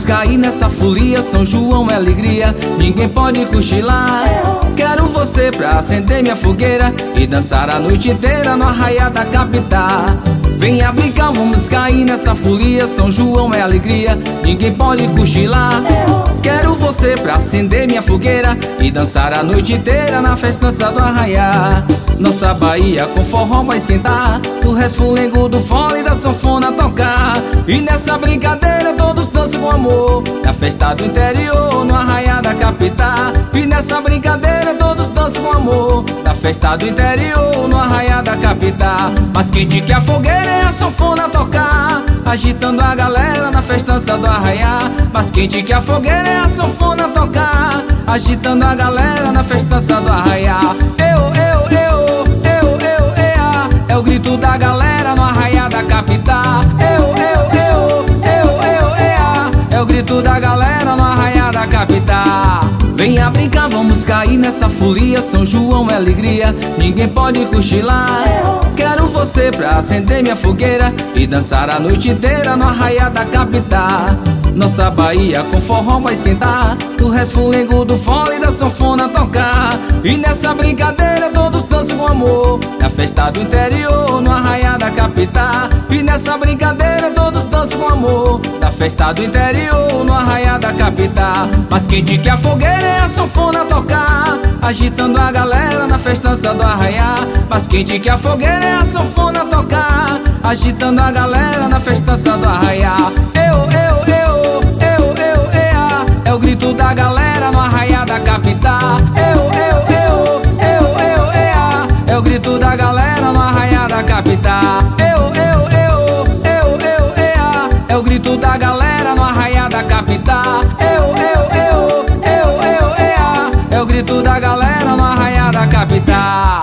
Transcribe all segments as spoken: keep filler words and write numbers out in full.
vamos cair nessa folia. São João é alegria, ninguém pode cochilar. Quero você pra acender minha fogueira e dançar a noite inteira no arraial da capital. Venha brincar, vamos cair nessa folia. São João é alegria, ninguém pode cochilar. Quero você pra acender minha fogueira e dançar a noite inteira na festança do arraial. Nossa Bahia com forró vai esquentar, o resfolengo do fole e da sanfona tocar. E nessa brincadeira todos dançam com amor, na festa do interior, no arraial da capital. E nessa brincadeira todos dançam com amor, na festa do interior, no arraial da capital. Mas quente que a fogueira é a sanfona tocar, agitando a galera na festança do arraial. Mas quente que a fogueira é a sanfona tocar, agitando a galera na festança do arraial. Eu, eu, eu, eu, eu, ea, é o grito da galera no arraial da capital. Eu, eu, eu, eu, eu, ea, é o grito da galera no arraial da capital. Venha brincar, vamos cair nessa folia. São João é alegria, ninguém pode cochilar. Quero você pra acender minha fogueira e dançar a noite inteira no arraial da capital. Nossa Bahia com forró vai esquentar, o resfolengo do fole e da sanfona tocar. E nessa brincadeira todos dançam com amor, na festa do interior, no arraial da capital. E nessa brincadeira todos dançam com amor, na festa do interior, no arraial da capital. Mas quente que a fogueira é a sanfona tocar, agitando a galera na festança do arraial. Mas quente que a fogueira é a sanfona tocar, agitando a galera na festança do arraial. Eu, eu, eu, eu, eu, ea, é o grito da galera no arraial da capital. Eu, eu, eu, eu, eu, ea, é o grito da galera no arraial da capital. Eu, eu, eu, eu, eu, ea, é o grito da galera no arraial da capital. Eu, eu, eu, eu, eu, ea, é o grito da galera no arraial da capital.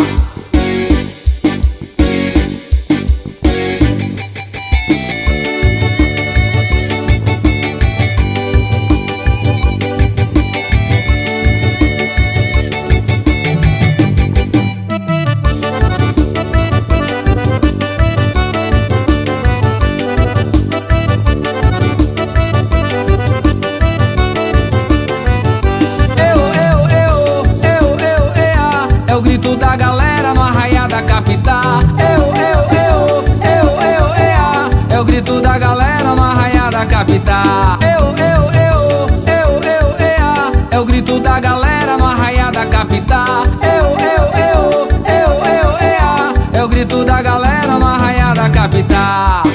É o grito da galera no arraial da capital. Eu, eu, eu, eu, eu, ea, é o grito da galera no arraial da capital. Eu, eu, eu, eu, eu, ea, é o grito da galera no arraial da capital. Eu, eu, eu, eu, eu, ea, é o grito da galera no arraial da capital.